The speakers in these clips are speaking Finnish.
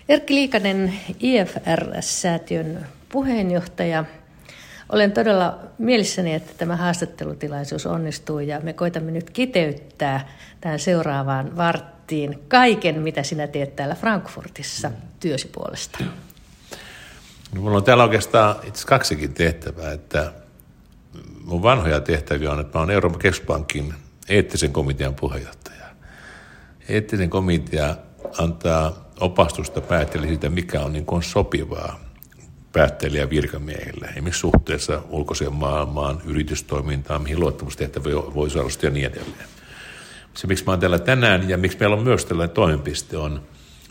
Erkki Liikanen, IFRS-säätiön puheenjohtaja. Olen todella mielissäni, että tämä haastattelutilaisuus onnistuu ja me koitamme nyt kiteyttää tähän seuraavaan varttiin kaiken, mitä sinä teet täällä Frankfurtissa työsi puolesta. No, mulla on täällä oikeastaan itse kaksikin tehtävää, että mun vanhoja tehtäviä on, että mä oon Euroopan keskuspankin eettisen komitean puheenjohtaja. Eettinen komitea antaa opastusta päättäjille siitä, mikä on, niin kuin on sopivaa päättäjille ja virkamiehille. Esimerkiksi suhteessa ulkoiseen maailmaan, yritystoimintaan, mihin luottamustehtäviä voi saada ja niin edelleen. Se, miksi mä oon täällä tänään ja miksi meillä on myös tällainen toimenpiste, on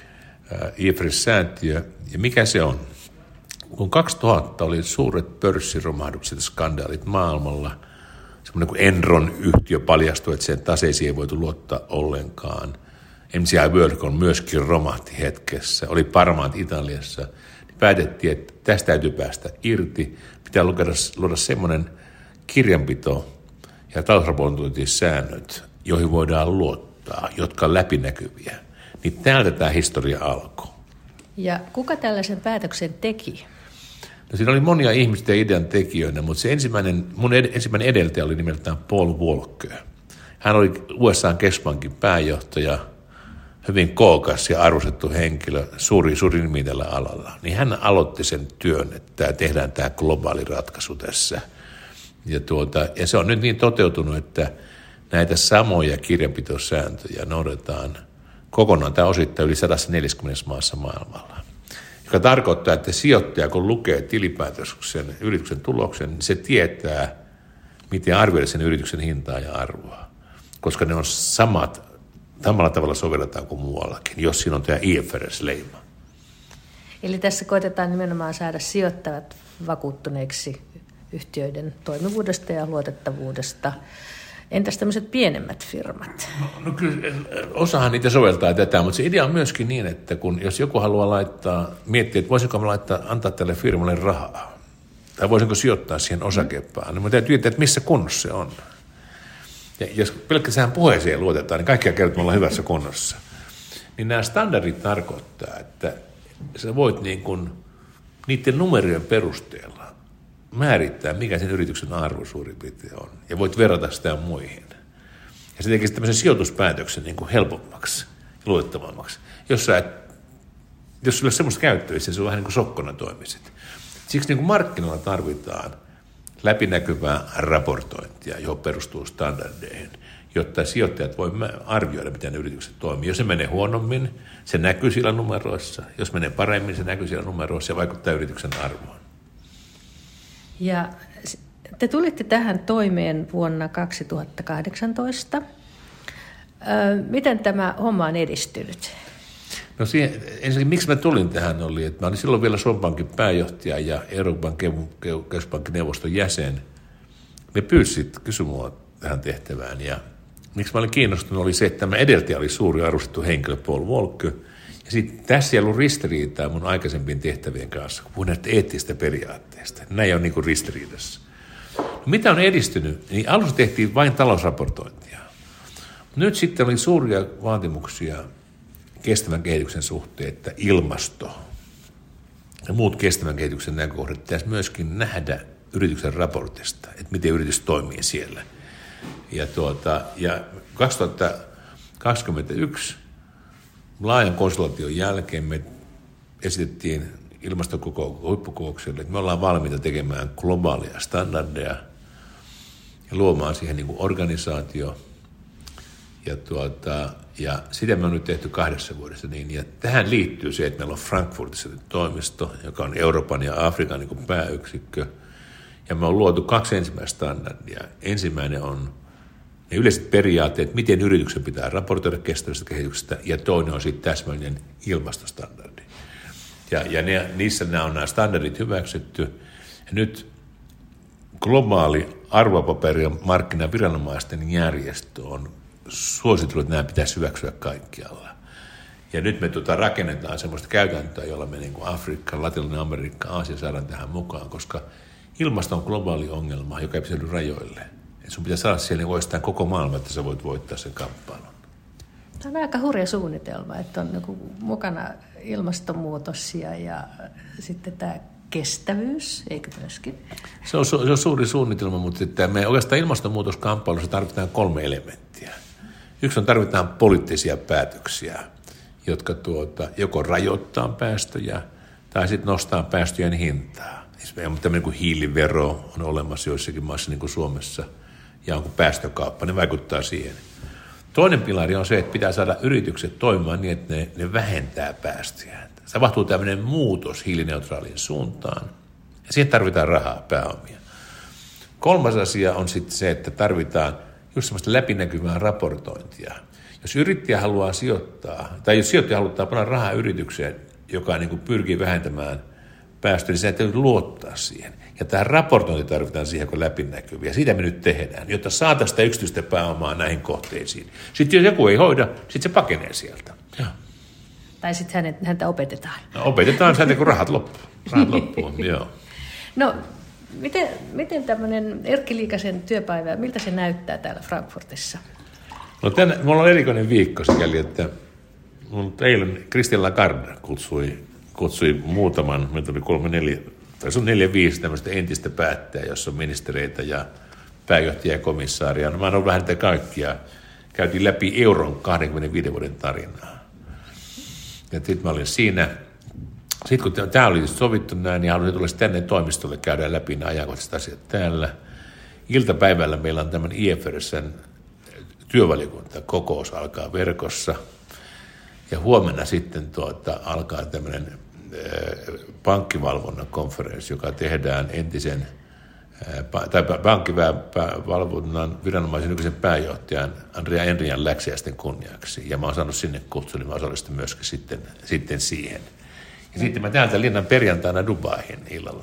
IFRS-säätiö. Ja mikä se on? Kun 2000 oli suuret pörssiromahdukset ja skandaalit maailmalla, semmoinen kuin Enron-yhtiö paljastui, että sen taseisiin ei voitu luottaa ollenkaan. MCI Worldcom myöskin romahti hetkessä, oli Parmaat Italiassa. Niin päätettiin, että tästä täytyy päästä irti, pitää luoda semmoinen kirjanpito ja talousraportointisäännöt, joihin voidaan luottaa, jotka on läpinäkyviä. Niin täältä tämä historia alkoi. Ja kuka tällaisen päätöksen teki? No, siinä oli monia ihmisiä idean tekijöinä, mutta se mun ensimmäinen edeltäjä oli nimeltään Paul Volcker. Hän oli USA:n keskuspankin pääjohtaja, hyvin kookas ja arvostettu henkilö, suuri nimi tällä alalla. Niin hän aloitti sen työn, että tehdään tämä globaali ratkaisu tässä. Ja se on nyt niin toteutunut, että näitä samoja kirjanpitosääntöjä noudatetaan kokonaan tai osittain yli 140 maassa maailmalla. Joka tarkoittaa, että sijoittaja, kun lukee tilipäätöksen yrityksen tuloksen, niin se tietää, miten arvioida sen yrityksen hintaa ja arvoa. Koska ne on samalla tavalla sovelletaan kuin muuallakin, jos siinä on tämä IFRS-leima. Eli tässä koitetaan nimenomaan saada sijoittavat vakuuttuneeksi yhtiöiden toimivuudesta ja luotettavuudesta. Entäs tämmöiset pienemmät firmat? No kyllä, osahan niitä soveltaa tätä, mutta se idea on myöskin niin, että jos joku haluaa miettiä, että voisinko mä antaa tälle firmalle rahaa, tai voisinko sijoittaa siihen osakepaan, niin mä täytyy tietää, että missä kunnossa se on. Ja jos pelkästään puheeseen luotetaan, niin kaikkia kertaa me ollaan hyvässä kunnossa. Niin nämä standardit tarkoittaa, että sä voit niiden numerojen perusteella määrittää, mikä sen yrityksen arvo suurin piirtein on. Ja voit verrata sitä muihin. Ja se tekee tämmöisen sijoituspäätöksen helpommaksi ja luotettavammaksi. Jos sulla ei ole semmoista käyttöistä, se on vähän niin kuin sokkona toimisit. Siksi markkinoilla tarvitaan läpinäkyvää raportointia, johon perustuu standardeihin, jotta sijoittajat voi arvioida, miten ne yritykset toimii. Jos se menee huonommin, se näkyy siellä numeroissa. Jos menee paremmin, se näkyy siellä numeroissa ja vaikuttaa yrityksen arvoon. Ja te tulitte tähän toimeen vuonna 2018. Miten tämä homma on edistynyt? No ensinnäkin, miksi mä tulin tähän oli, että mä olin silloin vielä Suomen Pankin pääjohtaja ja Euroopan keskuspankin neuvoston jäsen. Ne pyysivät kysymään tähän tehtävään ja miksi mä olin kiinnostunut oli se, että tämä edeltäjä oli suuri arvostettu henkilö Paul Volcker. Ja sitten tässä ei ollut ristiriitaa mun aikaisempien tehtävien kanssa, kun puhuin näistä eettisistä periaatteista. Nämä ei ole ristiriidassa. No, mitä on edistynyt? Niin alussa tehtiin vain talousraportointia. Nyt sitten oli suuria vaatimuksia kestävän kehityksen suhteen, että ilmasto ja muut kestävän kehityksen näkökohdat pitäisi myöskin nähdä yrityksen raportista, että miten yritys toimii siellä. Ja 2021 laajan konsultaation jälkeen me esitettiin huippukokoukselle, että me ollaan valmiita tekemään globaalia standardeja ja luomaan siihen organisaatio. Ja sitä me on nyt tehty 2 vuodessa niin. Ja tähän liittyy se, että meillä on Frankfurtissa toimisto, joka on Euroopan ja Afrikan pääyksikkö. Ja me on luotu 2 ensimmäistä standardia. Ensimmäinen on ne yleiset periaatteet, miten yrityksen pitää raportoida kestävästä kehityksestä, ja toinen on sitten täsmällinen ilmastostandardi. Ja niissä nämä standardit hyväksytty. Ja nyt globaali arvopaperien markkinaviranomaisten järjestö on suositellut, että nämä pitäisi hyväksyä kaikkialla. Ja nyt me rakennetaan sellaista käytäntöä, jolla me Afrikka, Latinalainen Amerikka, Aasia saadaan tähän mukaan, koska ilmasto on globaali ongelma, joka ei pysydy rajoille. Et sun pitää saada siellä oikeastaan koko maailma, että sä voit voittaa sen kamppailun. Tämä on aika hurja suunnitelma, että on niin mukana ilmastonmuutos ja sitten tämä kestävyys, eikö myöskin? Se on suuri suunnitelma, mutta että me oikeastaan ilmastonmuutoskamppailussa tarvitaan 3 elementtiä. Yksi on, tarvitaan poliittisia päätöksiä, jotka joko rajoittaa päästöjä tai sitten nostaa päästöjen hintaa. Tämmöinen kuin hiilivero on olemassa joissakin maissa, niin kuin Suomessa, ja onko päästökauppa, ne vaikuttaa siihen. Toinen pilari on se, että pitää saada yritykset toimimaan niin, että ne vähentää päästöjä. Tapahtuu tämmöinen muutos hiilineutraaliin suuntaan, ja siihen tarvitaan rahaa, pääomia. 3. asia on sitten se, että tarvitaan just semmoista läpinäkyvää raportointia. Jos yrittäjä haluaa sijoittaa, tai jos sijoittaja haluaa panna rahaa yritykseen, joka niin kuin pyrkii vähentämään päästöjä, niin se täytyy luottaa siihen. Ja tämä raportointi tarvitaan siihen, kun läpinäkyviä. Siitä me nyt tehdään, jotta saataisiin sitä yksityistä pääomaa näihin kohteisiin. Sitten jos joku ei hoida, sitten se pakenee sieltä. Ja. Tai sitten häntä opetetaan. No, opetetaan sen, kun rahat loppuu. Joo. No, miten tämmöinen Erkki Liikasen työpäivä, miltä se näyttää täällä Frankfurtissa? No mulla on erikoinen viikko sikäli, että eilen Christine Lagarde kutsui muutaman, meitä oli 4-5 tämmöistä entistä päättäjää, jossa on ministereitä ja pääjohtajia ja komissaaria. No, mä annan vähän niitä kaikkia. Käytiin läpi euron 25 vuoden tarinaa. Ja sitten mä olin siinä. Sitten kun tämä oli sovittu näin, niin halusin tulla tänne toimistolle, käydään läpi nämä ajankohtaiset asiat täällä. Iltapäivällä meillä on tämmöinen IFRS:n työvaliokunta, kokous alkaa verkossa. Ja huomenna sitten alkaa tämmöinen pankkivalvonnan konferenssi, joka tehdään entisen pankkivalvonnan viranomaisen nykyisen pääjohtajan Andrea Enrian läksiäisten kunniaksi. Ja mä oon saanut sinne kutsun, niin mä osallistun myöskin sitten siihen. Ja sitten mä täältä linnan perjantaina Dubaihin illalla.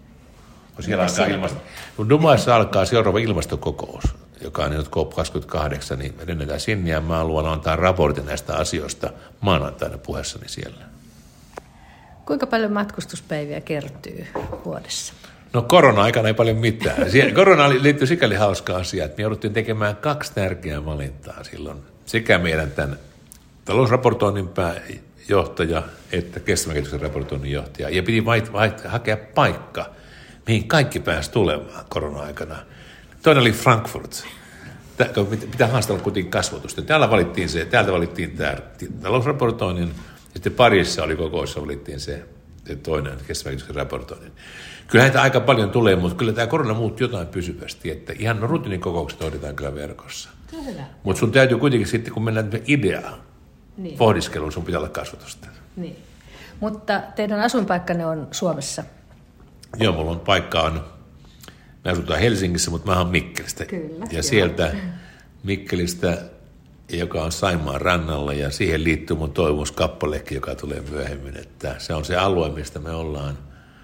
Kun Dubaissa alkaa seuraava ilmastokokous, joka on nyt COP28, niin me lennetään sinne ja mä haluan antaa raportin näistä asioista maanantaina puheessani siellä. Kuinka paljon matkustuspäiviä kertyy vuodessa? No korona-aikana ei paljon mitään. Korona liittyy sikäli hauska asia, että me jouduttiin tekemään 2 tärkeää valintaa silloin. Sekä meidän tämän talousraportoinnin pääjohtaja että kestävän kehityksen raportoinnin johtaja. Ja piti hakea paikka, mihin kaikki pääsi tulemaan korona-aikana. Toinen oli Frankfurt. Pitää haastella kuitenkin kasvatusta. Täältä valittiin tämä talousraportoinnin. Sitten Pariisissa oli kokoussa, valittiin se toinen kestävän kehityksen raportoinnin. Kyllä näitä aika paljon tulee, mutta kyllä tämä korona muutti jotain pysyvästi, että ihan rutiinikokoukset hoidetaan kyllä verkossa. Mutta sun täytyy kuitenkin sitten, kun mennään ideaan, niin pohdiskeluun, sun pitää olla kasvatusta. Niin. Mutta teidän asuinpaikkanne on Suomessa? Joo, mulla on paikka me asutaan Helsingissä, mutta mä oon Mikkelistä. Kyllä. Ja sieltä Mikkelistä, joka on Saimaan rannalla, ja siihen liittyy mun toivomuskappalekin, joka tulee myöhemmin, että se on se alue, mistä me ollaan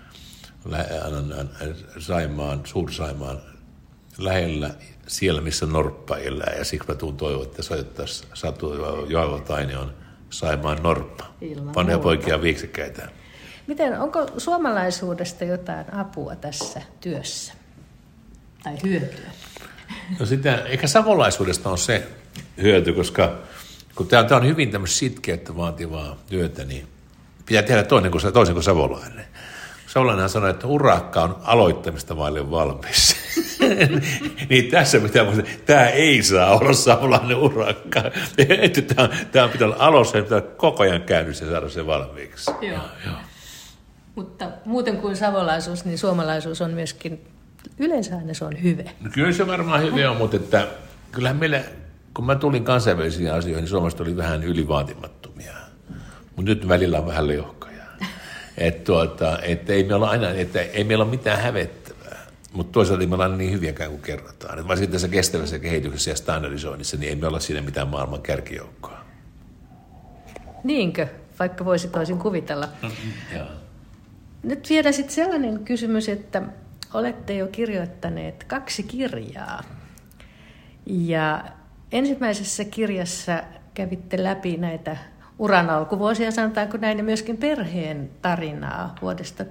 Suur-Saimaan lähellä, siellä missä norppa elää, ja siksi mä tuun toivon, että soitettaisiin Satu Joel Tainion Saimaan norppa. Vanhoja poikia viiksekkäitä. Onko suomalaisuudesta jotain apua tässä työssä? Tai hyötyä? No ehkä savolaisuudesta on se hyöty, koska kun tämä on hyvin tämmöistä sitkeyttä vaativaa työtä, niin pitää tehdä toisin kuin savolainen. Savolainenhan sanoi, että urakka on aloittamista vaille valmis. Niin tässä pitää muistaa, että tämä ei saa olla savolainen urakka. Tämä pitää olla alussa ja pitää olla koko ajan käynnissä ja saada se valmiiksi. Joo. Mutta muuten kuin savolaisuus, niin suomalaisuus on myöskin, yleensä aina se on hyve. No kyllä se varmaan hyve on, mutta että kyllähän meillä, kun mä tulin kansainvälisiin asioihin, niin Suomesta oli vähän ylivaatimattomia. Mutta nyt välillä on vähän leuhkoja. Että ei meillä ole mitään hävettävää. Mutta toisaalta me ollaan niin hyviäkään kuin kerrotaan. Et varsinkin tässä kestävässä kehityksessä ja standardisoinnissa, niin ei me olla siinä mitään maailman kärkijoukkoa. Niinkö? Vaikka voisi toisin kuvitella. Nyt vielä sitten sellainen kysymys, että olette jo kirjoittaneet 2 kirjaa. Ja ensimmäisessä kirjassa kävitte läpi näitä uran alkuvuosia, sanotaanko näin, ja myöskin perheen tarinaa vuodesta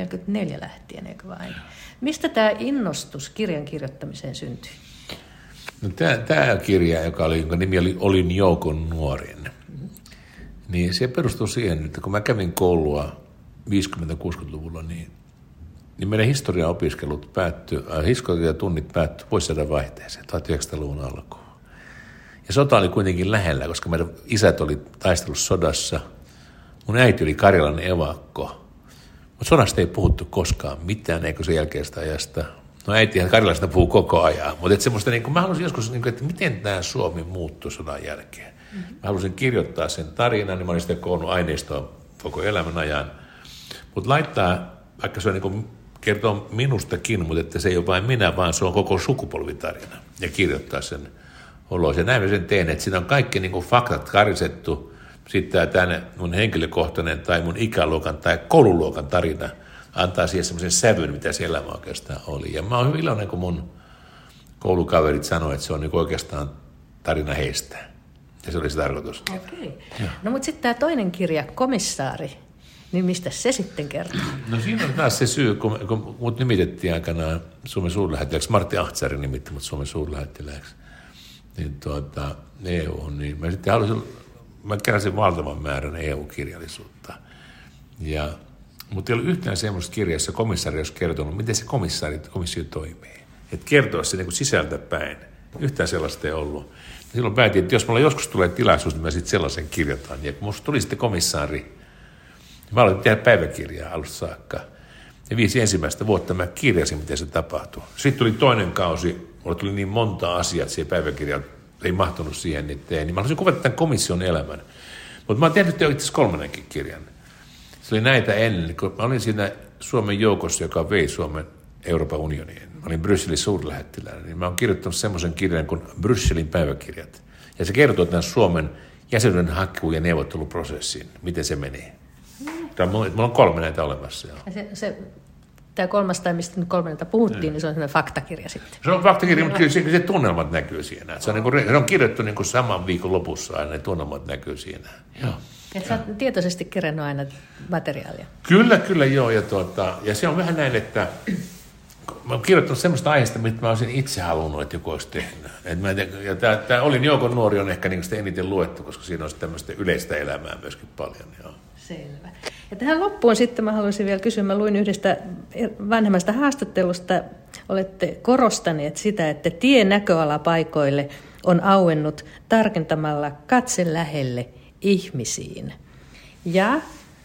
1944 lähtien, eikö vain? Mistä tämä innostus kirjan kirjoittamiseen syntyi? No, tämä kirja, jonka nimi oli Olin joukon nuorin, niin se perustuu siihen, että kun mä kävin koulua 50-60-luvulla, niin meidän historiaopiskelut historiatunnit päättyi vuosisadan vaihteeseen, 1900-luvun alkuun. Ja sota oli kuitenkin lähellä, koska meidän isät oli taistellut sodassa. Mun äiti oli Karjalan evakko. Mutta sodasta ei puhuttu koskaan mitään, eikö se jälkeistä ajasta. No äitihän Karjalasta puhuu koko ajan. Mutta semmoista, niin mä halusin joskus, että miten tämä Suomi muuttui sodan jälkeen. Mä halusin kirjoittaa sen tarinan, niin mä olin sitten koonnut aineistoa koko elämän ajan. Mutta laittaa, vaikka se on niin kertoo minustakin, mutta että se ei ole vain minä, vaan se on koko sukupolvitarina. Ja kirjoittaa sen oloon. Ja näin mä sen teen, että siinä on kaikki niin kuin faktat karisettu. Sitten tämä mun henkilökohtainen tai mun ikäluokan tai koululuokan tarina antaa siihen semmoisen sävyn, mitä se elämä oikeastaan oli. Ja mä oon hyvin iloinen, kun mun koulukaverit sanoo, että se on niin oikeastaan tarina heistä. Ja se oli se tarkoitus. Okei. No mutta sitten tämä toinen kirja, Komissaari, niin mistä se sitten kertoo? No siinä on taas se syy, kun mut nimitettiin aikanaan Suomen suurlähettilääksi, Martti Ahtsari nimitti mut Suomen suurlähettilääksi, niin EU, niin mä sitten mä keräsin valtavan määrän EU-kirjallisuutta. Mutta ei ollut yhtään semmoista kirjaa, jossa komissaari olisi kertonut, miten se komissio toimii. Että kertoa se niin sisältä päin. Yhtään sellaista ei ollut. Ja silloin päätin, että jos mulla joskus tulee tilaisuus, niin mä sitten sellaisen kirjoitan. Ja kun musta tuli sitten komissaari, mä aloitin tehdä päiväkirjaa alusta saakka. Ja 5 ensimmäistä vuotta mä kirjasin, miten se tapahtui. Sitten tuli toinen kausi, mulla tuli niin monta asiaa, että siihen päiväkirjaan ei mahtunut siihen, niin mä haluaisin kuvata tämän komission elämän. Mutta mä oon tehnyt itse asiassa 3. kirjan. Se oli näitä ennen, kun mä olin siinä Suomen joukossa, joka vei Suomen Euroopan unioniin. Mä olin Brysselin suurlähettiläänä, niin mä oon kirjoittanut semmoisen kirjan kuin Brysselin päiväkirjat. Ja se kertoo tämän Suomen jäsenyyden haku- ja neuvotteluprosessin, miten se menee. Mulla on 3 näitä olemassa. Tämä 3, mistä nyt 3 puhuttiin, niin se on sellainen faktakirja sitten. Se on faktakirja, mutta kyllä se tunnelmat näkyy siinä. Se on kirjoittu niin kuin saman viikon lopussa aina, ne tunnelmat näkyy siinä. Joo. Ja sä oot tietoisesti kerännyt aina materiaalia. Kyllä, joo. Ja se on vähän näin, että mä oon kirjoittanut semmoista aiheesta, mitä mä olisin itse halunnut, että joku olisi tehnyt. Ja tämä Olin joukon nuori on ehkä niin sitä eniten luettu, koska siinä on tämmöistä yleistä elämää myöskin paljon. Joo. Selvä. Ja tähän loppuun sitten mä haluaisin vielä kysyä, mä luin yhdestä vanhemmasta haastattelusta, olette korostaneet sitä, että tie näköalapaikoille on auennut tarkentamalla katse lähelle ihmisiin. Ja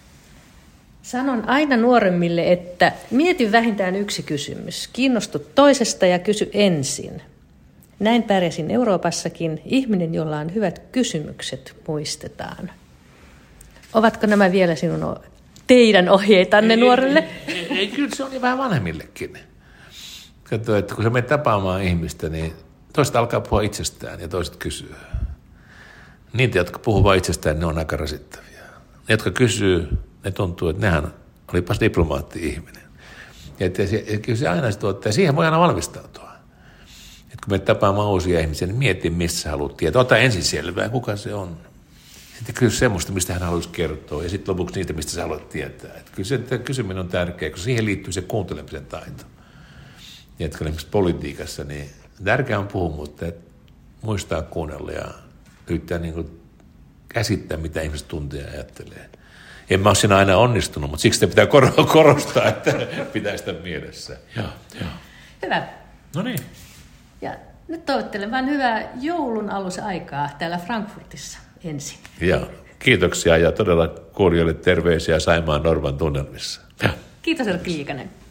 sanon aina nuoremmille, että mieti vähintään yksi kysymys. Kiinnostu toisesta ja kysy ensin. Näin pärjäsin Euroopassakin. Ihminen, jolla on hyvät kysymykset, muistetaan. Ovatko nämä vielä teidän ohjeitanne nuorille? Ei, kyllä se on niin vähän vanhemmillekin. Katso, että kun sä menet tapaamaan ihmistä, niin toiset alkaa puhua itsestään ja toiset kysyy. Niitä, jotka puhuu vain itsestään, ne on aika rasittavia. Ne, jotka kysyy, ne tuntuu, että nehän olipas diplomaatti-ihminen. Ja kyllä se aina tuottaa, ja siihen voi aina valmistautua. Että kun menet tapaamaan uusia ihmisiä, niin mieti, missä haluat tietää. Ota ensin selvää, kuka se on. Sitten kysy semmoista, mistä hän haluaisi kertoa, ja sitten lopuksi niitä, mistä sä haluat tietää. Että kyllä se kysyminen on tärkeä, koska siihen liittyy se kuuntelemisen taito. Ja että esimerkiksi politiikassa, niin tärkeää on puhua, mutta muistaa kuunnella ja yrittää niin kuin käsittää, mitä ihmiset tuntee ja ajattelee. En mä ole siinä aina onnistunut, mutta siksi sitä pitää korostaa, että pitää sitä mielessä. Joo. Hyvä. No niin. Ja nyt toivottelen vain hyvää joulun alusaikaa täällä Frankfurtissa ensin. Joo. Kiitoksia ja todella kuulijoille terveisiä Saimaan Norvan tunnelmissa. Kiitos, Erkki Liikanen.